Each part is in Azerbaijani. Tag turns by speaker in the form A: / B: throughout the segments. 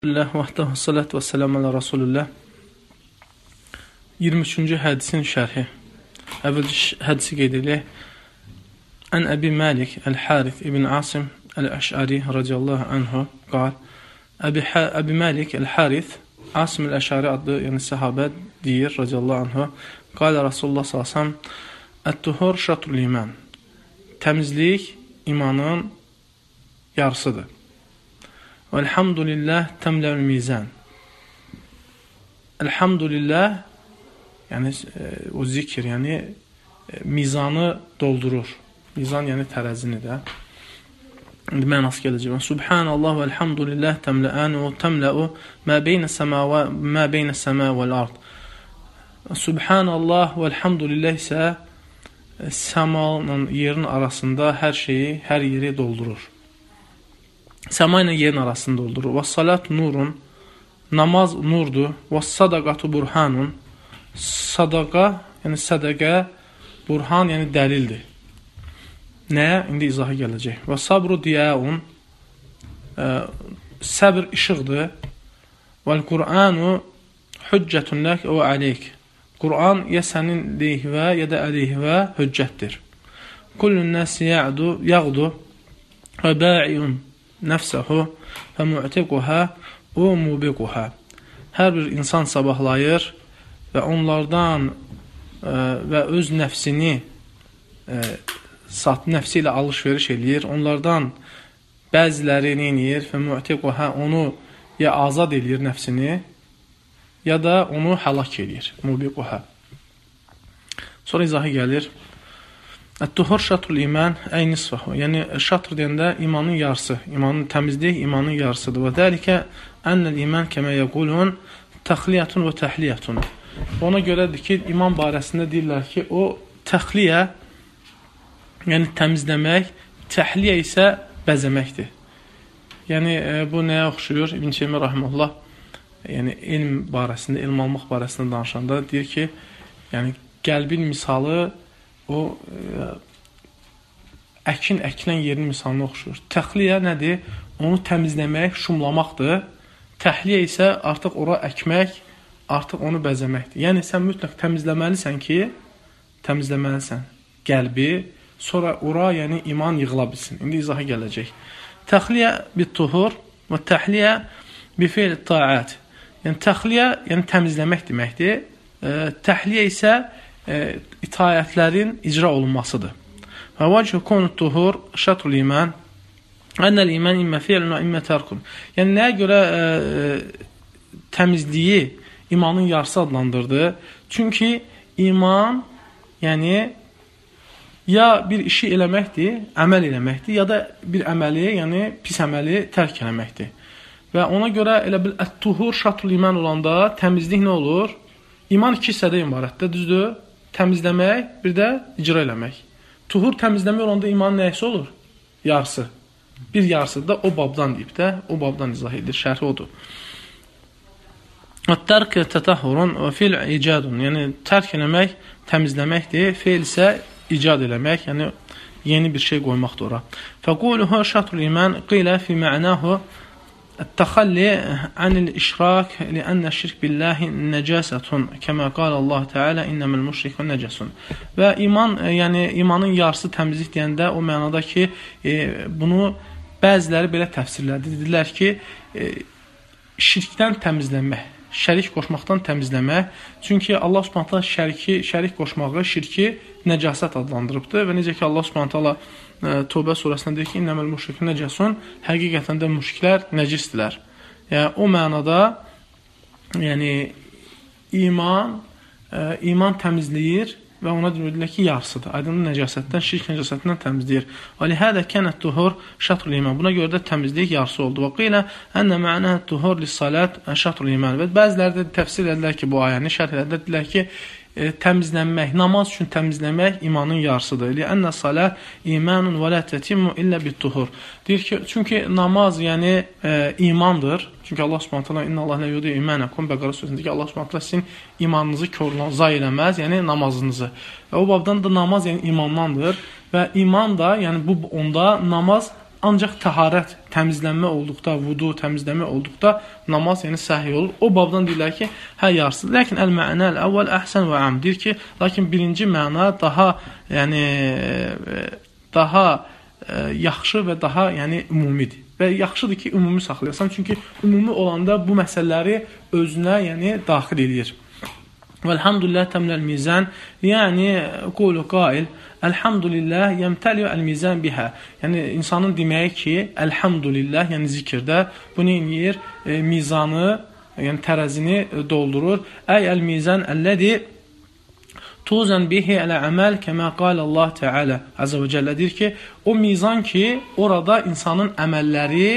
A: Alhamdulillah, vəhdəhu, salatu və salamu alə Rasulullah. 23-cü hədisin şərhi. Əvvəlcə hədisi qeyd edək. Ən Əbi Məlik Əl-Harith ibn Asim Əl-Əş'ari radiyallahu anhu qal. Əbi Məlik Əl-Harith Asim Əl-Əş'ari adlı səhabə deyir radiyallahu anhu. Qalə Rasulullah s.ə.v. Ət-tuhur şatrul iman. Təmizlik imanın yarısıdır. Elhamdülillah təmlə'ül mizan. Elhamdülillah yəni o zikr, yəni mizanı doldurur. Mizan yəni tərəzini də. İndi mənası gələcək. Subhanallah və elhamdülillah təmlə'an və təmlə'u mə beynə səma vəl-ard. Subhanallah və elhamdülillah isə səmanın yerin arasında hər şeyi, hər yeri doldurur. Səma ilə yerin arasında doldurur. Və salat nurun, namaz nurdur. Və sadaqatu burhanun, sadaqa, yəni sədaqə, burhan, yəni dəlildir. Nəyə? İndi izahı gələcək. Və sabru diyaun, səbr işıqdır. Vəl-Qur'anu hüccətun lək və aleyk. Qur'an ya sənin leyhvə, ya da əleyhvə hüccətdir. Kullun nəsi yağdu və bə'iun nəfsəhu və mu'tiquhə və mubiquhə. Hər bir insan sabahlayır və onlardan və öz nəfsini nəfsi ilə alış-veriş eləyir. Onlardan bəziləri neyir və mu'tiquhə onu ya azad eləyir nəfsini, ya da onu həlak eləyir. Mubiquhə. Sonra izahı gəlir. Ət-tuhur şatrul iman əy nisfəhu. Yəni şatr deyəndə imanın yarısı, imanın təmizlik imanın yarısıdır. Və dəlikə ənəl iman kəmə yəqulun təxliyətun və təhliyətun. Ona görədir ki, iman barəsində deyirlər ki, o təxliyə, yəni təmizləmək, təhliyə isə bəzəməkdir. Yəni bu nəyə oxşuyur? İbn Teymiyyə rahimehullah, yəni elm barəsində, elm almaq barəsində danışanda deyir ki, yəni qəlbin misalı o əkilən yerin misalına oxşuyur. Təxliyə nədir? Onu təmizləmək, şumlamaqdır. Təhliyə isə artıq ora əkmək, artıq onu bəzəməkdir. Yəni sən mütləq təmizləməlisən ki, təmizləməlisən qəlbi, sonra ora yəni iman yığıla bilsin. İndi izahı gələcək. Təxliyə bit-tuhur və təhliyə bi-fi'l ta'at. Yəni təxliyə yəni təmizləmək deməkdir. Təhliyə isə itayətlərin icra olunmasıdır. Və vəcih konut tuhur şatrul iman ənəl iman immə fi'lun və immə tərkun. Yəni nəyə görə təmizliyi imanın yarısı adlandırdı? Çünki iman yəni ya bir işi eləməkdir, əməl eləməkdir, ya da bir əməli, yəni pis əməli tərk eləməkdir. Və ona görə elə bil ət-tuhur şatrul iman olanda təmizlik nə olur? İman iki hissədə ibarətdir, düzdür? Təmizləmək, bir də icra eləmək. Tuhur təmizləmək olanda imanın nəyisi olur? Yarısı. Bir yarısı da o babdan deyib də, o babdan izah edir, şərhi odur. Tərk tətəhurun və fil icadun. Yəni, tərk eləmək, təmizləməkdir, feil isə icad eləmək, yəni yeni bir şey qoymaqdır ora. Fəquluhu şatrul iman qilə fi mə'nahu التخلي عن الإشراك لأن الشرك بالله نجاسة كما قال الله تعالى إنما المشرك نجس. Və iman, yəni imanın yarısı təmizlik deyəndə o mənada ki, bunu bəziləri belə təfsirlədi. Dedilər ki, şirkdən təmizlənmək, şərik qoşmaqdan təmizləmək. Çünki Allah Subhanahu taala şərik qoşmağı, şirki nəcasət adlandırıbdır və necə ki Allah Subhanahu taala Tövbə surəsində deyir ki, innəməl müşrikun nəcəsun, həqiqətən də müşriklər nəcisdirlər. Yəni, o mənada yəni, iman təmizləyir və ona deyirlər ki, yarısıdır. Aydın nəcasətdən, şirk nəcasətindən təmizləyir. Və lihədə kənət tuhur şatrul iman. Buna görə də təmizlik yarısı oldu. Və qilə ənə mə'nə tuhur lissalat şatrul iman. Və bəziləri də təfsir edirlər ki, bu ayəni şərh edirlər, deyirlər ki, təmizlənmək, namaz üçün təmizləmək imanın yarısıdır. Lənnə salat imanun və la tətimmu illə bit-tuhur. Deyir ki, çünki namaz yəni imandır. Çünki Allah Subhanahu taala innallaha la yudi'u imanakum Bəqərə surəsində ki, Allah Subhanahu taala sizin imanınızı zayi eləməz, yəni namazınızı. Və o babdan da namaz yəni imandandır və iman da yəni bu onda namaz ancaq təharət, təmizlənmə olduqda, vudu, təmizlənmə olduqda namaz yəni səhih olur. O babdan deyirlər ki, hə yarısıdır. Lakin əl-mə'nə əl-əvvəl əhsən və am. Deyir ki, lakin birinci məna daha yəni daha yaxşı və daha yəni ümumidir. Və yaxşıdır ki, ümumi saxlayasan. Çünki ümumi olanda bu məsələləri özünə yəni daxil edir. Velhamdülillah təmləl mizan. Yəni qulu qail elhamdülillah yemtəli el-mizan biha. Yəni insanın deməyi ki, elhamdülillah, yəni zikirdə bunu eləyir, mizanı, yəni tərəzini doldurur. Ey el-mizan əlləzi tuzan bihi əl-əməl kəmə qala Allah Teala azza və cəllə, deyir ki, o mizan ki, orada insanın əməlləri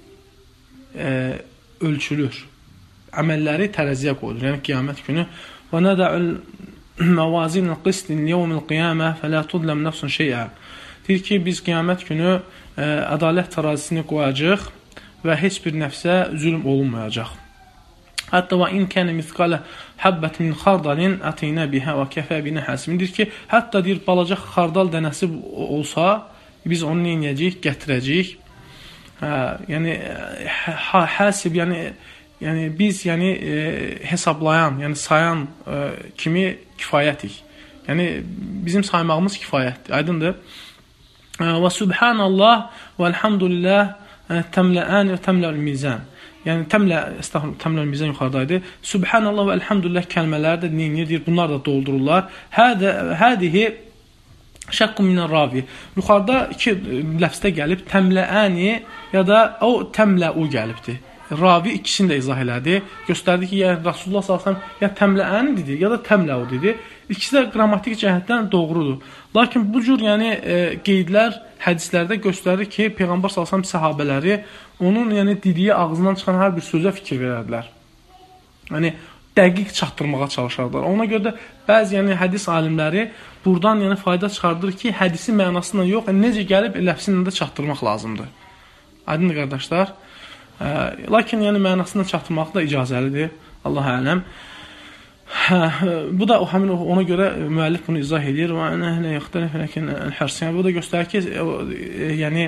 A: ölçülür. Əməlləri tərəziyə qoyulur. Yəni qiyamət günü və nədə'ül məvazin qistin yevmil qiyamə fələ tudləm nəfsun şeyə. Deyir ki, biz qiyamət günü ədalət tərəzisini qoyacaq və heç bir nəfsə zülm olunmayacaq. Hətta və in kənə mithqalə həbbət min xardalin ətinə bihə və kəfə binə həsimin. Deyir ki, hətta deyir, balaca xardal dənəsi olsa, biz onu neyəcəyik, gətirəcəyik. Yəni, həsib, yəni biz yəni, hesablayan, yəni sayan kimi kifayətik. Yəni, bizim saymağımız kifayətdir, aydındır. Və subhanallah və elhamdülillah təmləən və təmləl mizan. Yəni təmləl mizan yuxarıdaydı. Subhanallah və elhamdülillah kəlmələri də neyinir? Deyir, bunlar da doldururlar. Hədihi şəqqun minər ravi. Yuxarıda iki ləfsdə gəlib, təmləəni ya da o təmləu gəlibdir. Ravi ikisini də izah elədi. Göstərdi ki, yəni Rasulullah s.ə.v ya təmləəni dedi, ya da təmləu dedi. İkisi də qrammatik cəhətdən doğrudur. Lakin bu cür yəni qeydlər hədislərdə göstərir ki, Peyğəmbər s.ə.v səhabələri onun yəni dediyi ağzından çıxan hər bir sözə fikir verərdilər. Yəni dəqiq çatdırmağa çalışardılar. Ona görə də bəzi yəni hədis alimləri buradan yəni fayda çıxardır ki, hədisin mənasından yox, necə gəlib ləfsinlə də çatdırmaq lazımdır. Aydındır qardaşlar. Lakin yəni mənasından çatdırmaq da icazəlidir. Allah ələm. Bu da həmin ona görə müəllif bunu izah edir. Və ənəhlə yaxtəlif ləkin əl-hərsin. Bu da göstərir ki, yəni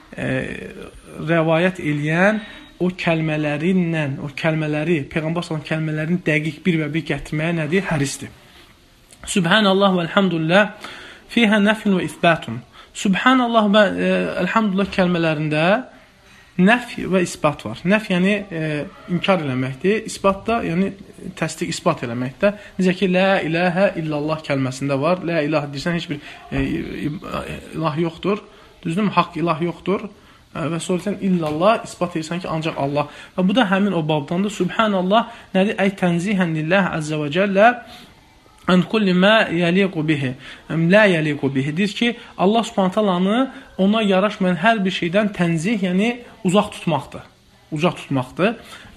A: rəvayət eləyən o kəlmələrinlə, o kəlmələri, Peyğəmbər sallallahu kəlmələrini dəqiq bir və bir gətirməyə nədir? Hərisdir. Subhanallah və elhamdülillah fihə nəfin və isbatun. Subhanallah və elhamdülillah kəlmələrində nəf və isbat var. Nəf yəni inkar eləməkdir. İsbat da yəni təsdiq, isbat eləməkdir. Necə ki, la ilahə illallah kəlməsində var. La ilahə deyirsən, heç bir ilah yoxdur. Düzdürmü? Haqq ilah yoxdur. Və soruşsan illallah, isbat edirsən ki, ancaq Allah. Və bu da həmin o babdandır. Subhanallah nədir? Ey tənzihən lillah əzzə və cəllə ən kulli mə yəliqu bihi. La yəliqu bihi. Deyir ki, Allah subhanət alanı ona yaraşmayan hər bir şeydən tənzih, yəni uzaq tutmaqdır. Uzaq tutmaqdır.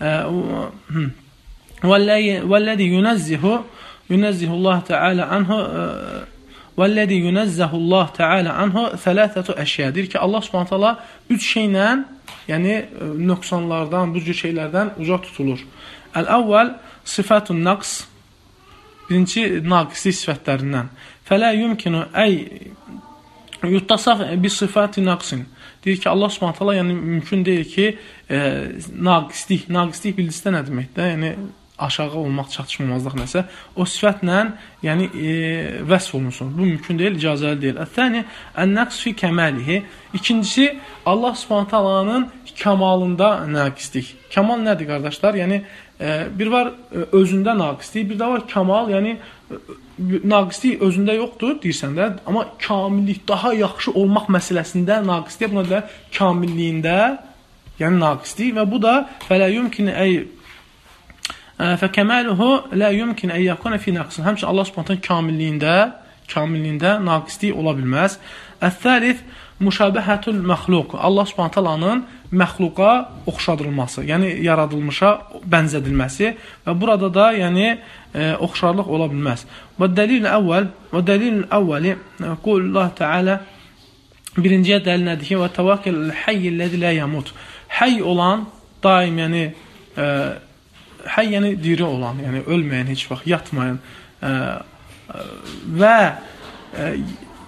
A: Vəlləzi yunəzzihullah təalə anhu vəlləzi yunəzzəhullah təalə anhu thələthətu əşyə. Deyir ki, Allah subhanət hala üç şeylə, yəni nöqsanlardan, bu cür şeylərdən uzaq tutulur. Əl-əvvəl sifətun naqs, birinci naqislik sifətlərindən. Fələ yumkinu əy yuttasaf bi sifəti naqsin. Deyir ki, Allah subhanət hala yəni mümkün deyil ki, naqislik bildikdə nə deməkdir? Yəni aşağı olmaq, çatışmamazlıq nəsə, o sifətlə yəni vəsf olunsun. Bu mümkün deyil, icazəli deyil. Əthəni, ən-nəqs fi kəməlihi. İkincisi, Allah subhanət halanın kəmalında naqislik. Kəmal nədir, qardaşlar? Yəni, bir var özündə naqislik, bir də var kəmal, yəni naqislik özündə yoxdur, deyirsən də, amma kamillik, daha yaxşı olmaq məsələsində naqislik, buna deyilər, kamilliyində, yəni naqislik və bu da fələ yumkin əy fəkəməluhu lə yumkin ən yəkuna fi naqsin. Həmçinin Allah subhanətən kamilliyində naqislik ola bilməz. Əth-thəlith müşabəhətul məxluq. Allah subhanətəlanın məxluqa oxşadılması, yəni yaradılmışa bənzədilməsi və burada da yəni oxşarlıq ola bilməz. Və dəlil əvvəli qulullah Teala birinciyə dəlil nədir ki, və təvəkkül həyyilləzi lə yəmut. Həy olan, daim yəni həy yəni diri olan, yəni ölməyən, heç vaxt yatmayan və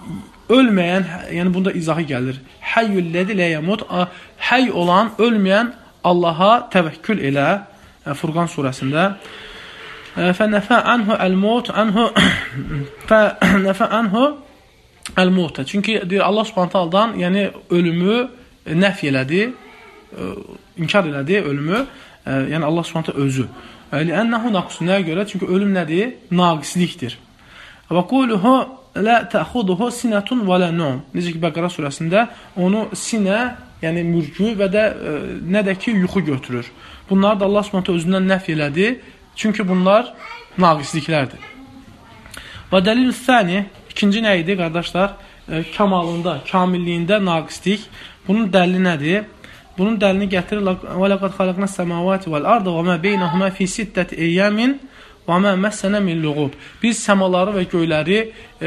A: ölməyən, yəni bunda izahı gəlir. Hayyul-ləzi la yamut, hayy olan, ölməyən Allaha təvəkkül elə. Furqan surəsində. Fənəfə anhu əl-mut, fənəfə anhu əl-mut. Çünki deyir, Allah subhanahu ta'aladan, yəni ölümü nəf elədi, inkar elədi ölümü, yəni Allah subhanahu ta'ala özü. Lənnəhu naqsun, nəyə görə? Çünki ölüm nədir? Naqislikdir. Və quluhu lə təxuduhu sinətun və lə num. Necə ki, Bəqara surəsində onu sinə, yəni mürgü və də nə də ki, yuxu götürür. Bunları da Allah subhanahu ta'ala özündən nəf elədi. Çünki bunlar naqisliklərdir. Və dəlil-i thani, ikinci nə idi, qardaşlar? Kamalında, kamilliyində naqislik. Bunun dəlili nədir? Bunun dəlini gətirir. Və ləqad xalaqnəs səmavati vəl-ardı və mə beynəhumə fi sittət eyyəmin və mə məssənə min luğub. Biz səmaları və göyləri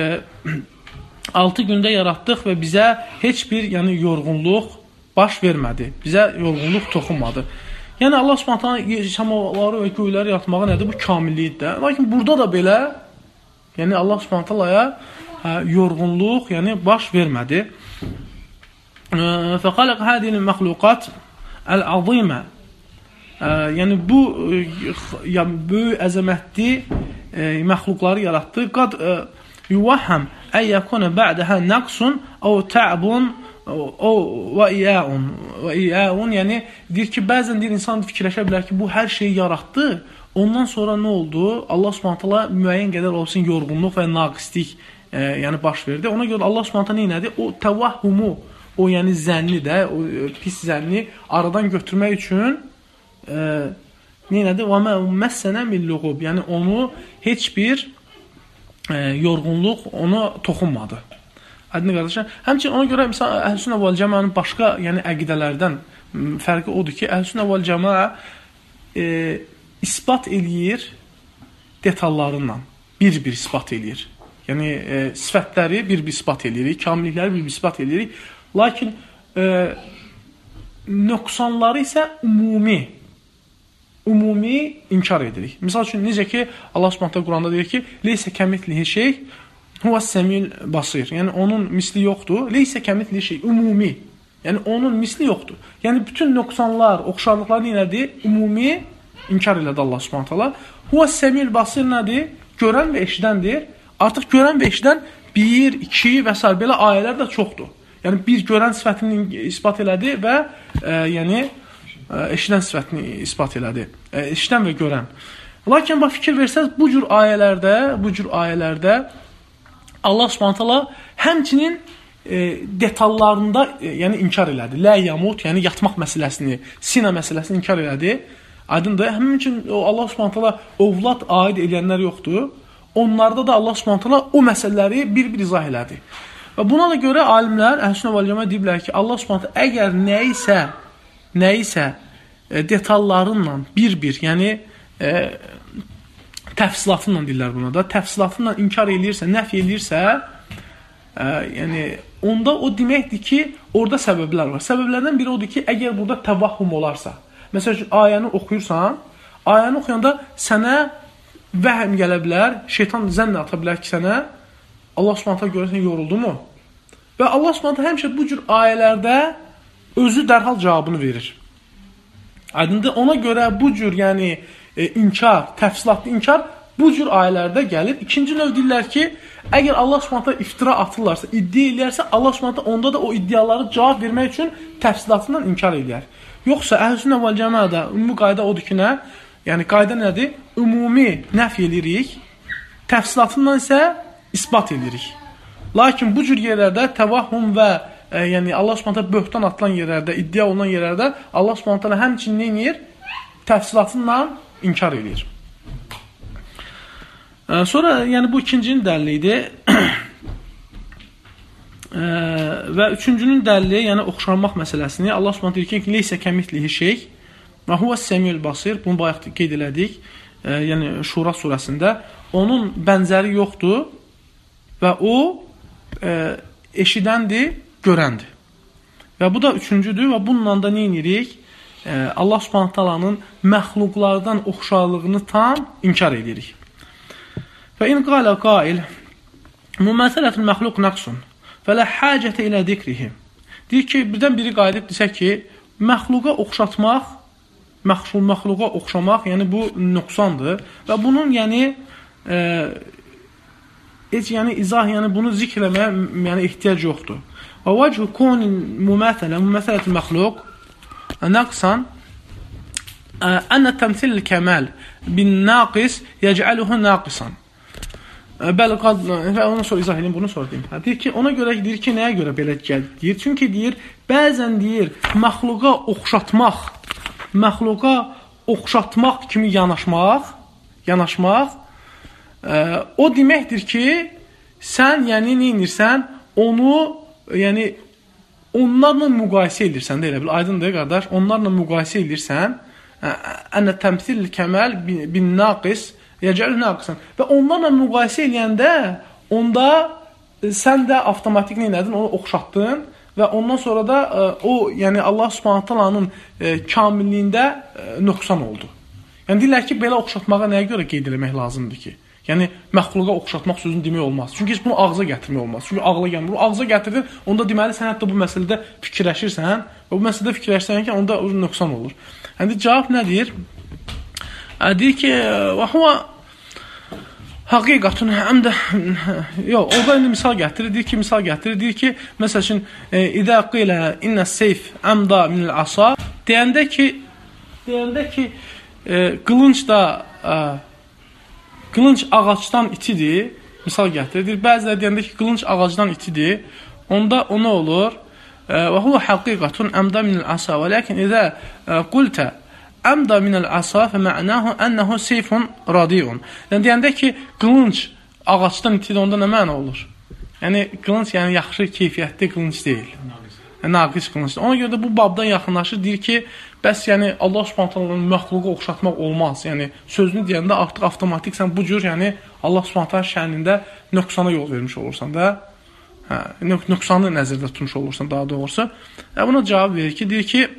A: 6 gündə yaratdıq və bizə heç bir yorğunluq baş vermədi. Bizə yorğunluq toxunmadı. Yəni Allah Subhanahu səmaları və göyləri yaratmağı nədir? Bu kamillikdir. Lakin burada da belə, yəni Allah Subhanahu yorğunluq, yəni baş vermədi. Fəxalaq hədil məxluqat əl-azimə. Yəni bu böyük əzəmətli məxluqları yaratdı. Qad yuvahham əyyəkuna ba'daha naqsun əv ta'bun və iyəun. Yəni deyir ki, bəzən deyir, insan fikirləşə bilər ki, bu hər şeyi yaratdı. Ondan sonra nə oldu? Allah Subhanahu müəyyən qədər olsun yorğunluq və naqislik yəni baş verdi. Ona görə Allah Subhanahu nə etdi? O təvahhumu, o yəni zənni də, o pis zənni aradan götürmək üçün nə etdi? Və mə məssənə min luğub. Yəni onu heç bir yorğunluq ona toxunmadı. Aydın qardaşlar. Həmçinin ona görə məsələn Əhl-Sünnə vəl Cəmaənin başqa yəni əqidələrdən fərqi odur ki, Əhl-Sünnə vəl Cəmaə isbat eləyir detallarıyla, bir-bir isbat eləyir. Yəni sifətləri bir-bir isbat eləyirik, kamillikləri bir-bir isbat eləyirik. Lakin nöqsanları isə ümumi inkar edirik. Misal üçün, necə ki, Allah Subhanahu Quranda deyir ki, leysə kəmitlihi şey huvəs-səmiyul basir. Yəni, onun misli yoxdur. Leysə kəmitlihi şey, ümumi. Yəni, onun misli yoxdur. Yəni, bütün nöqsanlar, oxşarlıqlar nədir? Ümumi inkar elədi Allah Subhanahu. Huvəs-səmiyul basir nədir? Görən və eşidəndir. Artıq görən və eşidən 1, 2 və s. belə ayələr də çoxdur. Yəni, bir görən sifətini ispat elədi və yəni, eşidən sifətini ispat elədi. Eşidən və görən. Lakin, fikir versəz, bu cür ayələrdə Allah Subhanahu həmçinin detallarında yəni, inkar elədi. Lə yamut, yəni yatmaq məsələsini, sinə məsələsini inkar elədi. Aydındır. Həmin üçün Allah Subhanahu ovlad aid edənlər yoxdur. Onlarda da Allah Subhanahu o məsələləri bir-bir izah elədi. Və buna da görə alimlər, Əhl-Sünnə vəl Cəmaə deyiblər ki, Allah Subhanahu əgər nəyisə detallarınla bir-bir, yəni təfsilatınla deyirlər buna da, təfsilatınla inkar eləyirsə, nəf eləyirsə, yəni onda o deməkdir ki, orada səbəblər var. Səbəblərdən biri odur ki, əgər burada təvahhum olarsa, məsəl üçün ayəni oxuyursan, ayəni oxuyanda sənə vəhm gələ bilər, şeytan zənn ata bilər ki, sənə Allah Subhanahu görürsən yoruldu mu? Və Allah Subhanahu həmişə bu cür ayələrdə özü dərhal cavabını verir. Aydındır, ona görə bu cür yəni inkar, təfsilatlı inkar bu cür ayələrdə gəlir. İkinci növ deyirlər ki, əgər Allah Subhanahu iftira atırlarsa, iddia eləyərsə, Allah Subhanahu onda da o iddiaları cavab vermək üçün təfsilatından inkar eləyər. Yoxsa Əhl-Sünnə vəl Cəmaədə ümumi qayda odur ki, nə? Yəni qayda nədir? Ümumi nəf eləyirik, təfsilatından isə isbat edirik. Lakin bu cür yerlərdə təvahhum və yəni Allah Subhanahu böhtan atılan yerlərdə, iddia olunan yerlərdə Allah Subhanahu həmçinin nə edir? Təfsilatından inkar edir. Sonra yəni bu ikincinin dəlili idi. Və üçüncünün dəlili, yəni oxşanmaq məsələsini Allah Subhanahu deyir ki, leysə kəmitlihi şey və huvəs-səmiyul basir. Bunu bayaq qeyd elədik. Yəni Şura surəsində onun bənzəri yoxdur və o eşidəndir, görəndir. Və bu da üçüncüdür və bununla da nə edirik? Allah Subhanahu taalanın məxluqlardan oxşarlığını tam inkar edirik. Və in qala qail muməsələtul məxluq naqsun və la hacətə ilə zikrihim. Deyir ki, birdən biri qayıdıb desə ki, məxluqa oxşamaq, yəni bu nöqsandır və bunun yəni izah, yəni bunu zikr eləməyə yəni ehtiyac yoxdur. Və vəchu kunin müməthələtil məxluq naqsan ənə təmsil kəmal bin naqis yəcəluhu naqisan. Bəli, və ondan sonra izah edeyim, bunu sonra deyim. Deyir ki, ona görə deyir ki, nəyə görə belə deyir? Çünki deyir, bəzən deyir, məxluqa oxşatmaq kimi yanaşmaq, o deməkdir ki, sən, yəni, neyinirsən, onu, yəni, onlarla müqayisə edirsən, də elə bil, aydındır, qardaş, onlarla müqayisə edirsən, ənə təmsil kəmal bin naqis, yəcəl naqisən. Və onlarla müqayisə edəndə, onda sən də avtomatik neynədin, onu oxşatdın və ondan sonra da o, yəni Allah Subhanahu taalanın kamilliyində nöqsan oldu. Yəni deyirlər ki, belə oxşatmağa nəyə görə qeyd etmək lazımdır ki? Yəni məxluqa oxşatmaq sözünü demək olmaz. Çünki heç bunu ağza gətirmək olmaz. Çünki ağla gəlmir. Bunu ağza gətirdin, onda deməli sən hətta bu məsələdə fikirləşirsən və bu məsələdə fikirləşsən ki, onda nöqsan olur. Yəni cavab nə deyir? Deyir ki, və huwa haqiqatun əmdə orada indi misal gətirir. Deyir ki, məsəl üçün idə qilə innə seyf əmda minəl asa deyəndə ki qılınc ağacdan itidir. Misal gətirir. Bəziləri deyəndə ki, qılınc ağacdan itidir. Onda o nə olur? Və huwa haqiqatun əmda minəl asa və lakin idə qultə əmda minəl asa fə mə'nahu ənəhu seyfun radiyun. Yəni, deyəndə ki, qılınc ağacdan itidir, onda nə məna olur? Yəni, qılınc yəni, yaxşı keyfiyyətli qılınc deyil. Naqis qılıncdır. Ona görə də bu babdan yaxınlaşır, deyir ki, bəs yəni, Allah Subhanahu məxluqa oxşatmaq olmaz. Yəni, sözünü deyəndə artıq avtomatik sən bu cür, yəni, Allah Subhanahu şənində nöqsana yol vermiş olursan da, nöqsanı nəzərdə tutmuş olursan daha doğrusu. Buna cavab verir ki, deyir ki,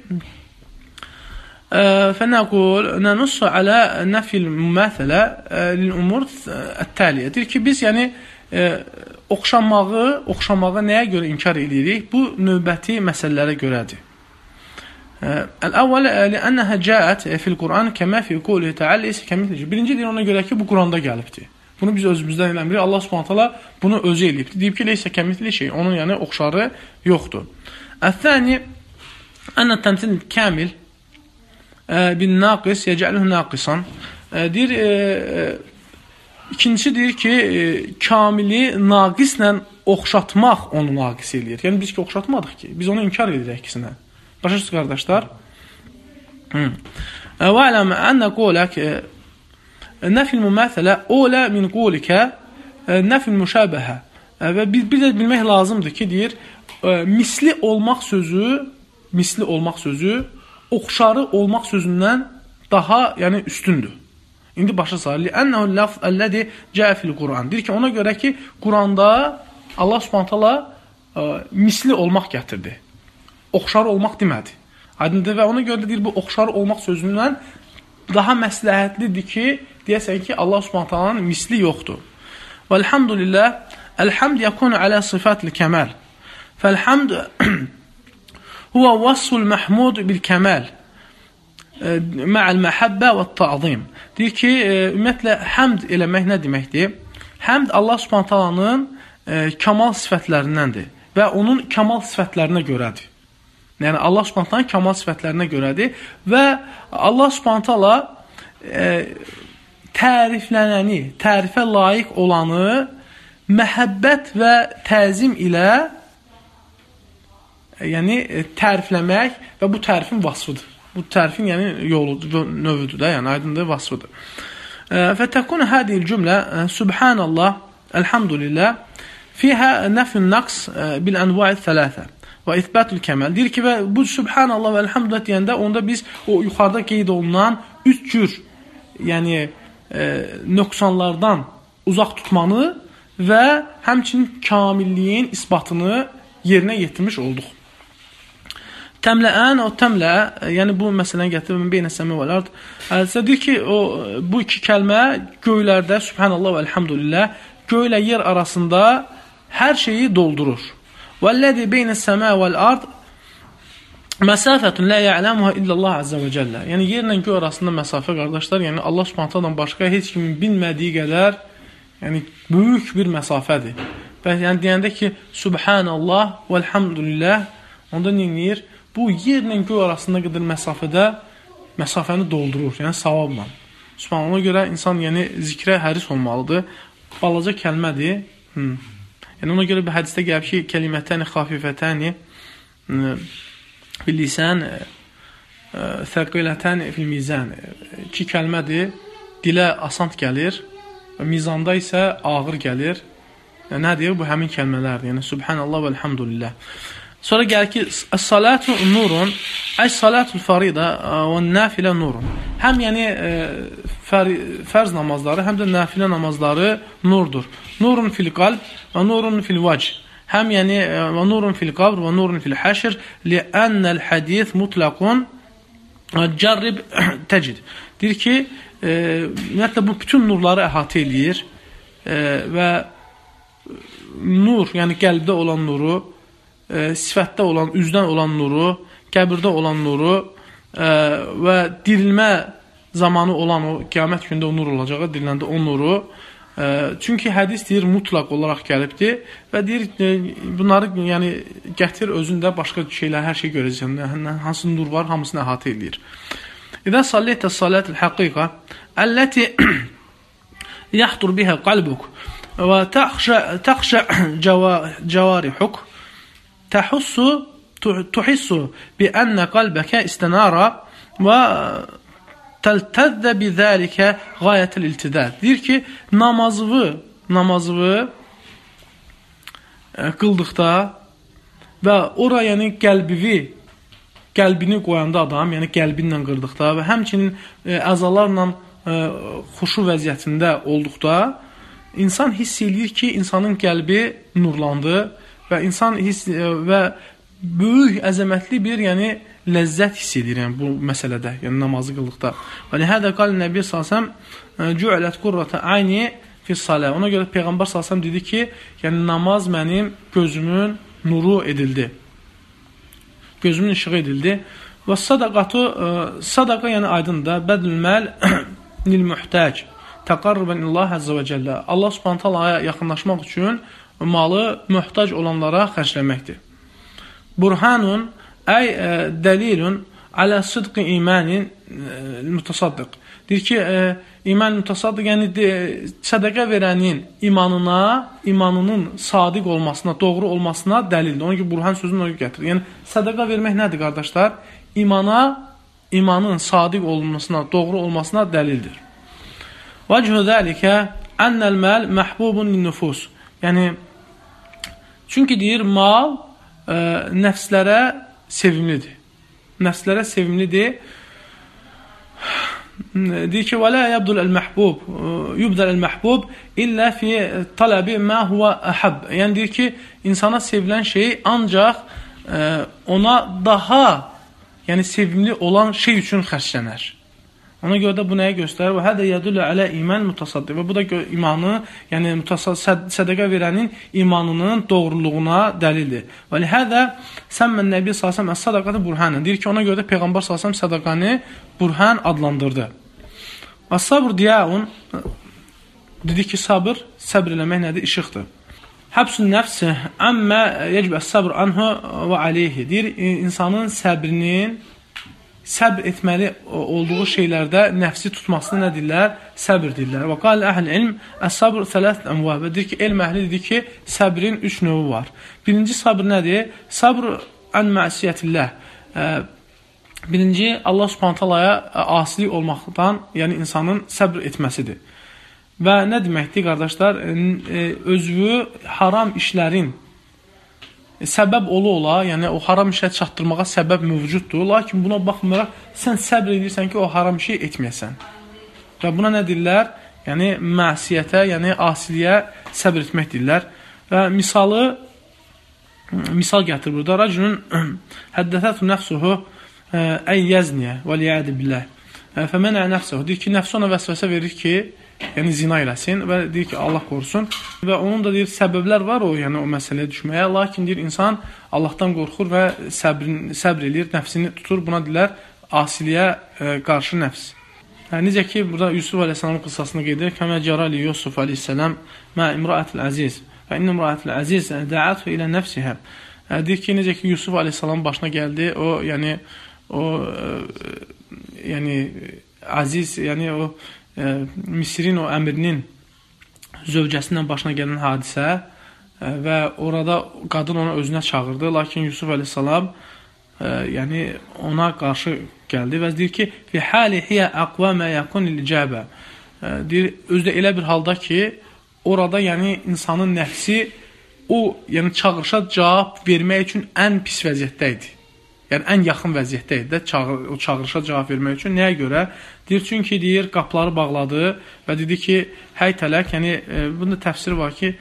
A: فنقول ننص على نفي المماثلة للأمور التالية. Deyir ki, biz yəni oxşamağı nəyə görə inkar edirik? Bu növbəti məsələlərə görədir. Əl-əvvəl لأنها جاءت في القرآن كما في قوله تعالى ليس كمثله. Birinci deyir ona görə ki, bu Quranda gəlibdir. Bunu biz özümüzdən eləmirik. Allah Subhanahu taala bunu özü eləyibdir. Deyib ki, leysə kəmithli şey. Onun yəni oxşarı yoxdur. Əl-thani ənə təmsil kamil bin naqis yecəluhu naqisan. Deyir, ikincisi deyir ki, kamili naqislə oxşatmaq onu naqis eləyir. Yəni biz ki, oxşatmadıq ki, biz onu inkar edirik ikisinə. Başa qardaşlar? Və aləm ənə qolək nəfil müməthələ olə min qolikə nəfil müşəbəhə. Və bir də bilmək lazımdır ki, deyir, misli olmaq sözü oxşarı olmaq sözündən daha yəni üstündür. İndi başa salır. Ənəhu lafz əlləzi cəə fil Quran. Deyir ki, ona görə ki, Quranda Allah Subhanahu taala misli olmaq gətirdi. Oxşarı olmaq demədi. Aydındır və ona görə də deyir, bu oxşarı olmaq sözündən daha məsləhətlidir ki, deyəsən ki, Allah Subhanahu taalanın misli yoxdur. Vəlhamdülillah, əlhamd yakunu alə sifatil kəmal. Fəlhamd huwa vasful mahmud bil kemal ma'al mahabba və ta'zim. Deyir ki, ümumiyyətlə həmd eləmək nə deməkdir? Həmd Allah Subhanahu taalanın kamal sifətlərindəndir və onun kamal sifətlərinə görədir. Yəni Allah Subhanahu taalanın kamal sifətlərinə görədir və Allah Subhanahu taala təriflənəni, tərifə layiq olanı məhəbbət və təzim ilə yəni tərifləmək və bu tərifin vasfıdır. Bu tərifin yəni yoludur, növüdür də, yəni aydındır, vasfıdır. Fətəkun hədiyil cümlə Subhanallah, Elhamdülillah fiyhə nəfün naqs bil ənvai thələthə və ithbətul kəməl. Deyir ki, və bu Subhanallah və Elhamdülillah deyəndə onda biz o yuxarıda qeyd olunan 3 cür yəni nöqsanlardan uzaq tutmanı və həmçinin kamilliyin isbatını yerinə yetirmiş olduq. Təmləən, o təmlə, yəni bu məsələni gətirir, beynə səmi və ard. Deyir ki, bu iki kəlmə göylərdə, Subhanallah və Elhamdülillah, göylə yer arasında hər şeyi doldurur. "Vəllazi beynəs-səma vəl-ard məsafətun la ya'lamuha illallah azza və cəllə." Yəni yerlə göy arasında məsafə qardaşlar, yəni Allah Subhanahu taalandan başqa heç kimin bilmədiyi qədər, yəni böyük bir məsafədir. Və yəni deyəndə ki, Subhanallah vəlhamdülillah, onda nə edir? Bu yerlə göy arasında qədər məsafəni doldurur, yəni savabla. Subhanallah, ona görə insan yəni zikrə həris olmalıdır. Balaca kəlmədir. Yəni ona görə bir hədisdə gəlib ki, kəlimətəni xafifətəni bil-lisan thaqilatan fil-mizan. 2 kəlmədir. Dilə asan gəlir, mizanda isə ağır gəlir. Yəni nədir? Bu həmin kəlmələrdir. Yəni Subhanallah və elhamdülillah. Sonra gəlir ki, "Es-salatu nurun", ay salatul farida və nafilə nurun. Həm yəni fərz namazları, həm də nafilə namazları nurdur. Nurun fil qalb və nurun fil vəch. Həm yəni və nurun fil qabr və nurun fil haşr, li'annal hadis mutlaqun cərrib təcid. Deyir ki, ümumiyyətlə bu bütün nurları əhatə eləyir və nur, yəni qəlbdə olan nuru, sifətdə olan, üzdən olan nuru, qəbirdə olan nuru və dirilmə zamanı olan o qiyamət gündə o nur olacağı, diriləndə o nuru. Çünki hədis deyir mutlaq olaraq gəlibdir və deyir bunları yəni gətir özündə başqa şeylər, hər şey görəcəksən. Hansı nur var, hamısını əhatə eləyir. İzə sallaytə salatul haqiqa allati yahdur biha qalbuk və təxşə cavarihuk tuhissu bi enne qalbəkə istenara və təltəzzə bi zəlikə qayətəl iltidad. Deyir ki, namazı qıldıqda və ora yəni qəlbini qoyanda adam, yəni qəlbinlə qırdıqda və həmçinin əzalarla xuşu vəziyyətində olduqda insan hiss eləyir ki, insanın qəlbi nurlandı və insan və böyük, əzəmətli bir yəni ləzzət hiss edir yəni bu məsələdə, yəni namazı qıldıqda. Və lihədə qal Nəbi sallallahu "Cu'alat qurratu ayni fi's-salah." Ona görə Peyğəmbər sallallahu dedi ki, yəni namaz mənim gözümün nuru edildi. Gözümün işığı edildi. Və sadaqa yəni aydındır. Bədlül məl lil muhtac. Təqarruban illah azza və cəllə. Allah Subhanahu taalaya yaxınlaşmaq üçün malı möhtac olanlara xərcləməkdir. Burhanun ay dəlilun alə sidqi imanin mutasaddiq. Deyir ki, iman mutasaddiq, yəni sədaqə verənin imanının sadiq olmasına, doğru olmasına dəlildir. Ona ki, burhan sözünü ona gətirir. Yəni, sədaqə vermək nədir, qardaşlar? İmanın sadiq olmasına, doğru olmasına dəlildir. Vəchü zəlikə ennəl məl məhbubun lin-nufus. Yəni, çünki deyir, mal nəfslərə sevimlidir. Nəfslərə sevimlidir. Deyir ki, وَلَا يَبْدُلَ الْمَحْبُوب إِلَّا فِي طَلَبِ مَا هُوَ أَحَبْ. Yəni deyir ki, insana sevilən şey ancaq ona daha yəni sevimli olan şey üçün xərclənər. Ona görə də bu nəyə göstərir? Və hədə yədullə alə iman mutasaddiq. Və bu da imanı, yəni sədaqə verənin imanının doğruluğuna dəlildir. Və lihədə səmmən Nəbi sallallahu sadaqatı burhanə. Deyir ki, ona görə də Peyğəmbər sallallahu sədaqanı burhan adlandırdı. Və sabr diyaun, dedi ki, səbr eləmək nədir? İşıqdır. Həbsün nəfsi əmmə yəcbə səbr anhu və aleyhi. Deyir, insanın səbr etməli olduğu şeylərdə nəfsi tutmasını nə deyirlər? Səbr deyirlər. Və qal əhl ilm əs-sabr thələth ənvab. Deyir ki, elm əhli dedi ki, səbrin 3 növü var. Birinci sabr nədir? Sabr ən məsiyyətilləh. Birinci, Allah Subhanahu taalaya asilik olmaqdan, yəni insanın səbr etməsidir. Və nə deməkdir, qardaşlar? Özü haram işlərin səbəb ola, yəni o haram işə çatdırmağa səbəb mövcuddur. Lakin buna baxmayaraq, sən səbr edirsən ki, o haram işi etməyəsən. Və buna nə deyirlər? Yəni, məsiyyətə, yəni asiliyə səbr etmək deyirlər. Və misal gətirir burada. Racunun həddətətü nəfsuhu əyyəzniyə və liyədi billah. Fəmənə nəfsəhu, deyir ki, nəfsi ona vəsvəsə verir ki, yəni zina eləsin və deyir ki, Allah qorusun. Və onun da deyir, səbəblər var o, yəni o məsələyə düşməyə. Lakin deyir, insan Allahdan qorxur və səbr eləyir, nəfsini tutur. Buna deyirlər, asiliyə qarşı nəfs. Necə ki, burada Yusuf Aleyhisselamın qıssasını qeyd edir. Kəmə cərəli Yusuf Aleyhisselam mə imra'atil əziz və innə imra'atil əziz də'athu ilə nəfsihə. Deyir ki, necə ki, Yusuf Aleyhisselamın başına gəldi, o, yəni əziz, yəni o Misirin o əmrinin zövcəsindən başına gələn hadisə və orada qadın ona özünə çağırdı, lakin Yusuf Aleyhisselam yəni ona qarşı gəldi və deyir ki, fi hali hiyə aqva mə yakun il-icabə. Deyir, özdə elə bir halda ki, orada yəni insanın nəfsi o yəni çağırışa cavab vermək üçün ən pis vəziyyətdə idi. Yəni, ən yaxın vəziyyətdə idi də o çağırışa cavab vermək üçün. Nəyə görə? Deyir, çünki deyir, qapıları bağladı və dedi ki, həy tələk, yəni, bunda təfsiri var ki,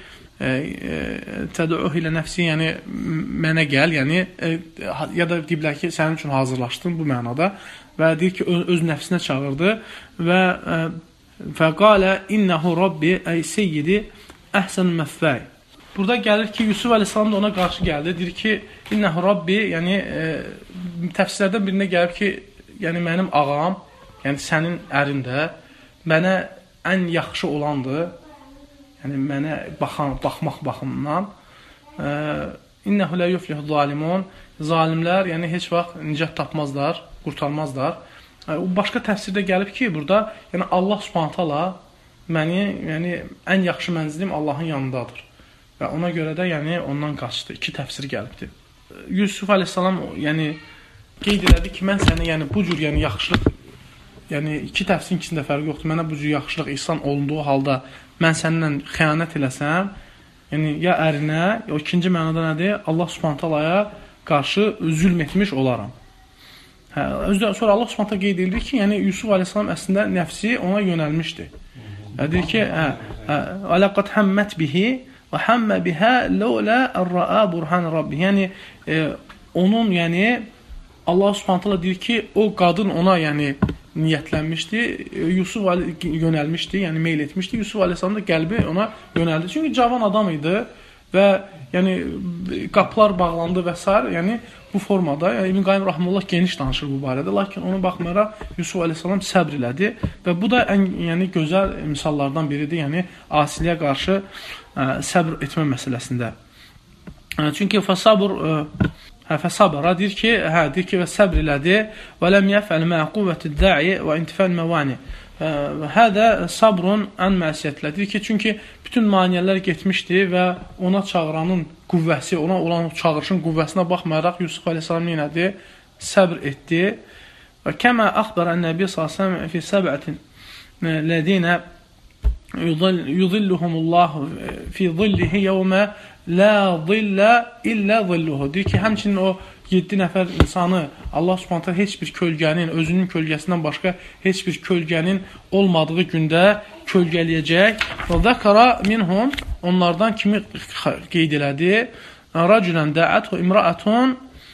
A: tədəuh ilə nəfsi, yəni, mənə gəl, yəni, ya da deyiblər ki, sənin üçün hazırlaşdım bu mənada və deyir ki, öz nəfsinə çağırdı və fəqalə innəhu rabbi əy seyyidi əhsən məfvəy. Burada gəlir ki, Yusuf Aleyhisselam da ona qarşı gəldi. Deyir ki, innəhu rabbi, yəni təfsirlərdən birində gəlib ki, yəni mənim ağam, yəni sənin ərində mənə ən yaxşı olandır. Yəni mənə baxmaq baxımından. İnnəhu lə yuflihu zalimun. Zalimlər, yəni heç vaxt nicat tapmazlar, qurtarmazlar. Başqa təfsirdə gəlib ki, burada yəni Allah Subhanahu taala məni, yəni ən yaxşı mənzilim Allahın yanındadır. Və ona görə də yəni ondan qaçdı. İki təfsir gəlibdir. Yusuf Aleyhisselam yəni qeyd elədi ki, mən səni yəni bu cür yəni yaxşılıq, yəni iki təfsirin ikisində fərqi yoxdur. Mənə bu cür yaxşılıq ihsan olunduğu halda mən səninlə xəyanət eləsəm, yəni ya ərinə, ya ikinci mənada nədir? Allah Subhanahu taalaya qarşı zülm etmiş olaram. Özdə sonra Allah Subhanahu taala qeyd etdi ki, yəni Yusuf Aleyhisselam əslində nəfsi ona yönəlmişdi. Deyir ki, "Alaqat hammat bihi və hammə bihə ləulə ər-rəə burhan Rabbi." Yəni, onun, yəni, Allah Subhanahu taala deyir ki, o qadın ona, yəni, niyyətlənmişdi, Yusuf yönəlmişdi, yəni, meyl etmişdi. Yusuf Aleyhisselam da qəlbi ona yönəldi. Çünki cavan adam idi və, yəni, qapılar bağlandı və s. Yəni, bu formada, yəni, İbn Qayyim Rahimullah geniş danışır bu barədə. Lakin ona baxmayaraq, Yusuf Aleyhisselam səbr elədi və bu da ən, yəni, gözəl misallardan biridir, yəni, asiliyə qarşı səbr etmə məsələsində. Çünki fəsabara deyir ki, və səbr elədi və ləm yəfəl mə quvvətid da'i və intifəl məvani. Hədə sabrun ən məsiyyətlə. Deyir ki, çünki bütün maniyələr getmişdi və ona çağıranın qüvvəsi, ona olan çağırışın qüvvəsinə baxmayaraq Yusuf Aleyhisselam nədir? Səbr etdi. Və kəmə əxbərən Nəbi s.ə.v fi səbətin lədinə yudilluhumullahu fi zillihi yevmə la zillə illə zilluhu. Deyir ki, həmçinin o 7 nəfər insanı Allah Subhanahu heç bir kölgənin, özünün kölgəsindən başqa heç bir kölgənin olmadığı gündə kölgələyəcək. Və zəkara minhum, onlardan kimi qeyd elədi? Rəculən dəəthu imra'atun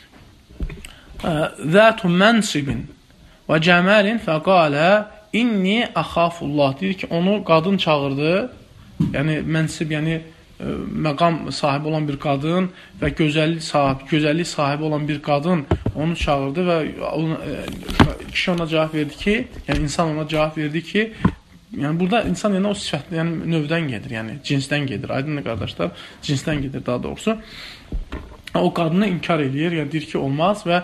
A: zətu mənsibin və cəməlin fəqalə inni əxafullah. Deyir ki, onu qadın çağırdı, yəni mənsib, yəni məqam sahibi olan bir qadın və gözəllik sahibi olan bir qadın onu çağırdı və kişi ona cavab verdi ki, yəni insan ona cavab verdi ki, yəni burada insan yəni o sifət, yəni növdən gedir, yəni cinsdən gedir. Aydındır qardaşlar, cinsdən gedir daha doğrusu. O qadını inkar edir, yəni deyir ki, olmaz və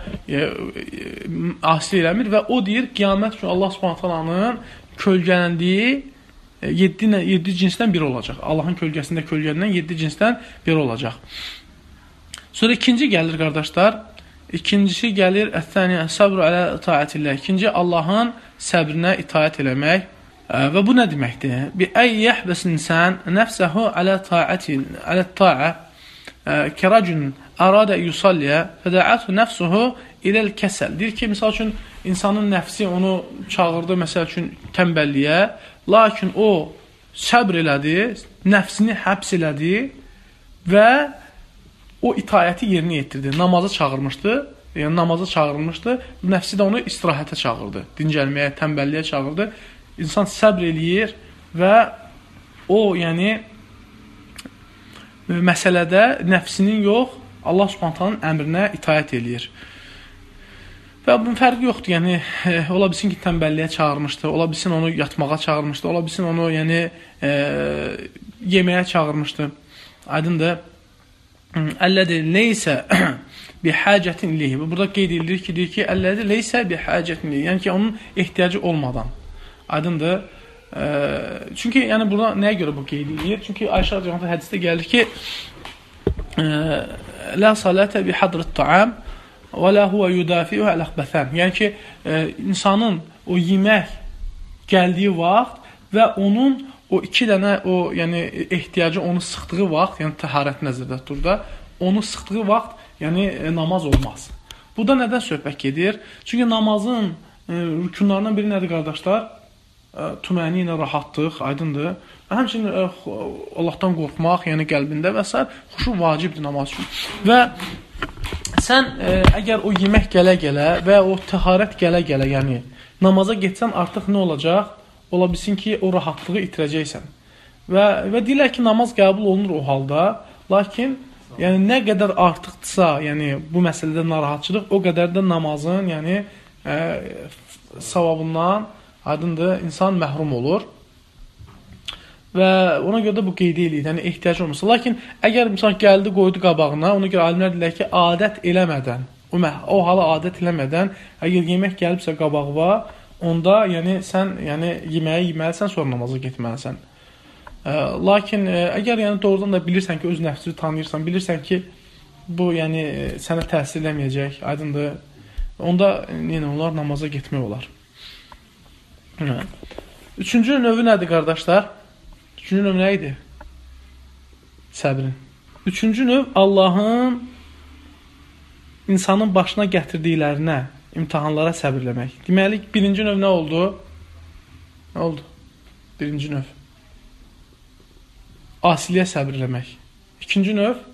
A: asli eləmir və o deyir, qiyamət üçün Allah Subhanahu taalanın kölgələndiyi 7 cinsdən biri olacaq. Allahın kölgəsində kölgələnən 7 cinsdən biri olacaq. Sonra ikinci gəlir, qardaşlar. İkincisi gəlir, əth-thaniyə səbru alə taətillah. İkinci, Allahın səbrinə itaət eləmək. Və bu nə deməkdir? Bi əy yəhbəs insan nəfsəhu alə taə kəracun əradə yusalliyə fədəəthu nəfsuhu iləl kəsəl. Deyir ki, misal üçün, insanın nəfsi onu çağırdı, məsəl üçün, tənbəlliyə, lakin o səbr elədi, nəfsini həbs elədi və o itayəti yerinə yetirdi. Namazı çağırmışdı yəni namaza çağırılmışdı. Nəfsi də onu istirahətə çağırdı. Dincəlməyə, tənbəlliyə çağırdı. İnsan səbr eləyir və o, yəni məsələdə nəfsinin yox, Allah Subhanahu əmrinə itaət eləyir. Və bunun fərqi yoxdur. Yəni ola bilsin ki, tənbəlliyə çağırmışdı, ola bilsin onu yatmağa çağırmışdı, ola bilsin onu yəni yeməyə çağırmışdı. Aydındır. Əllədi leysə bihacətin ileyhi. Burada qeyd edilir ki, deyir ki, əllədi leysə bihacətin ileyhi. Yəni ki, onun ehtiyacı olmadan. Aydındır. Çünki yəni burada nəyə görə bu qeyd edilir? Çünki Ayşə radiyallahu anh hədisdə gəlir ki, la salətə bihadrət ta'am və la huvə yudafi'u əl-əxbəthən. Yəni ki, insanın o yemək gəldiyi vaxt və onun o iki dənə yəni ehtiyacı onu sıxdığı vaxt, yəni təharət nəzərdə tutur da, onu sıxdığı vaxt, yəni namaz olmaz. Bu da nədən söhbət gedir? Çünki namazın rükunlarından biri nədir qardaşlar? Tüməni ilə rahatlıq, aydındır. Həmçinin Allahdan qorxmaq, yəni qəlbində və s. xuşu vacibdir namaz üçün. Və sən əgər o yemək gələ-gələ və o təharət gələ-gələ, yəni namaza getsən artıq nə olacaq? Ola bilsin ki, o rahatlığı itirəcəksən. Və deyirlər ki, namaz qəbul olunur o halda, lakin yəni nə qədər artıqdırsa, yəni bu məsələdə narahatçılıq, o qədər də namazın, yəni savabından, aydındır, insan məhrum olur. Və ona görə də bu qeyd eləyir, yəni ehtiyac olmasa. Lakin əgər insan gəldi, qoydu qabağına, ona görə alimlər deyirlər ki, adət eləmədən, o hala adət eləmədən, əgər yemək gəlibsə qabağıva, onda yəni sən yeməyi yeməlisən, sonra namaza getməlisən. Lakin əgər yəni doğrudan da bilirsən ki, öz nəfsini tanıyırsan, bilirsən ki, bu yəni sənə təsir eləməyəcək, aydındır. Onda yenə onlar namaza getmək olar. Üçüncü növü nədir qardaşlar? Üçüncü növ nə idi? Səbrin. Üçüncü növ Allahın insanın başına gətirdiklərinə, imtahanlara səbirləmək. Deməli, birinci növ nə oldu? Nə oldu? Birinci növ. Asiliyə səbirləmək. İkinci növ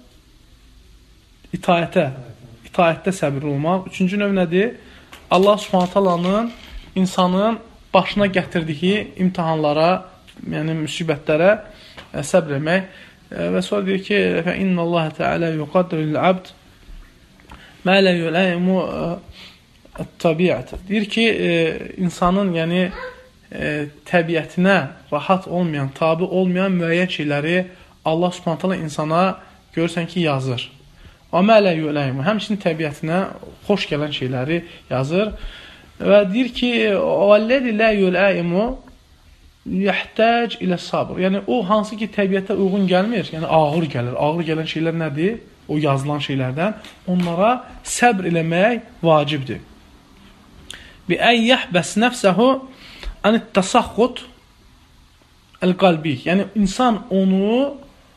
A: itaətdə səbir olmaq. Üçüncü növ nədir? Allah Subhanahu taalanın insanın başına gətirdiyi imtahanlara, yəni müsibətlərə səbr etmək. Və sonra deyir ki, fə innallaha təala yuqaddiru lil-abd ma la yulaimu tabiat. Deyir ki, insanın yəni təbiətinə rahat olmayan, tabi olmayan müəyyən şeyləri Allah Subhanahu taala insana görürsən ki, yazır. Və ma la yulaimu, həmçinin təbiətinə xoş gələn şeyləri yazır. Və deyir ki, "Vəllazi la yulaimu yahtac ilə sabr." Yəni o hansı ki təbiətə uyğun gəlmir, yəni ağır gəlir. Ağır gələn şeylər nədir? O yazılan şeylərdən onlara səbr eləmək vacibdir. Bi ən yəhbəs nəfsəhu an-tasaxhut el-qalbi. Yəni insan onu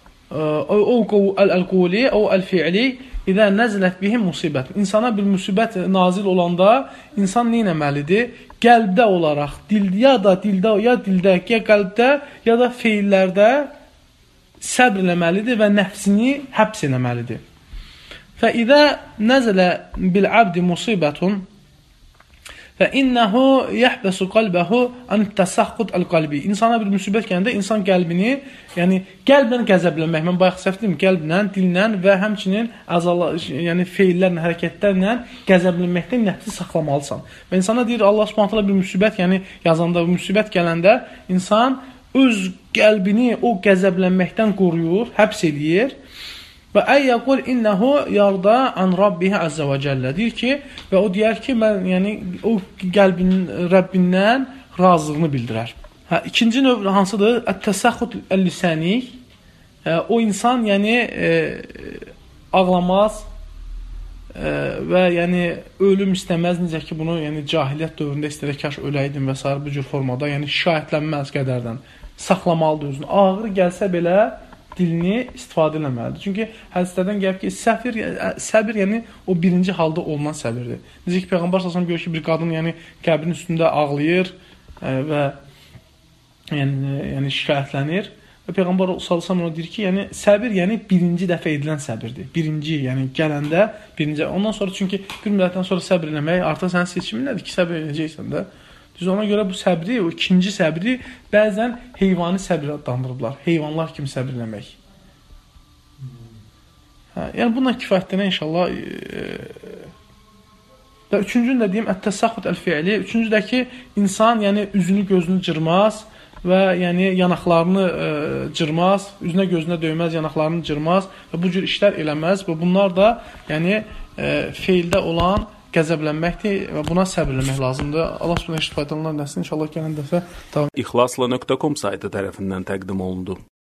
A: el-quli o el-fi'li İdə nəzlət bihim musibət. İnsana bir müsibət nazil olanda insan nə etməlidir? Qəlbdə olaraq, ya dildə, ya qəlbdə, ya da feillərdə səbr eləməlidir və nəfsini həbs eləməlidir. Fə idə nəzlə bil-abdi musibətun fəinnəhu yəhbəsu qalbəhu an-tasaxhut el-qalbi. İnsana bir müsibət gələndə insan qəlbini, yəni qəlblə qəzəblənmək, mən bayaq səhv dedim, qəlblə, dillə və həmçinin yəni feillərlə, hərəkətlərlə qəzəblənməkdən nəfsi saxlamalısan. Və insana deyir Allah Subhanahu taala bir müsibət, yəni yazanda, bir müsibət gələndə insan öz qəlbini o qəzəblənməkdən qoruyur, həbs eləyir. Və əyyəqul innəhu yarda an Rabbihi əzzə və cəllə. Deyir ki, və o deyər ki, mən, yəni, o qəlbinin Rəbbindən razılığını bildirər. İkinci növ hansıdır? Ət-təsəxhut el-lisani. O insan, yəni, ağlamaz və yəni, ölüm istəməz. Necə ki, bunu yəni, cahiliyyət dövründə istəyir, kaş öləydim və s. bu cür formada, yəni şikayətlənməz qədərdən. Saxlamalıdır özünü. Ağır gəlsə belə, dilini istifadə eləməlidir. Çünki hədislərdən gəlib ki, səbir yəni o birinci halda olunan səbirdir. Necə ki, Peyğəmbər sallallahu görür ki, bir qadın yəni qəbrin üstündə ağlayır və yəni şikayətlənir. Və Peyğəmbər sallallahu əleyhi deyir ki, yəni səbir yəni birinci dəfə edilən səbirdir. Birinci, yəni gələndə birinci. Ondan sonra çünki bir müddətdən sonra səbr etmək artıq sənin seçimin nədir ki, səbr edəcəksən də. Düz ona görə bu səbri, o ikinci səbri bəzən heyvani səbir adlandırıblar. Heyvanlar kimi səbir etmək. Yəni bununla kifayətlənə inşallah. Və üçüncünü də deyim, ət-təsəxxut əl-fi'li. Üçüncü də ki, insan yəni üzünü, gözünü cırmaz və yəni yanaqlarını cırmaz, üzünə, gözünə döyməz, yanaqlarını cırmaz və bu cür işlər eləməz və bunlar da yəni feildə olan qəzəblənməkdir və buna səbirləmək lazımdır. Allah subhanahu wa ta'ala faydalanır nəsin inşallah gələn dəfə davam.
B: İxlasla.com saytı tərəfindən təqdim olundu.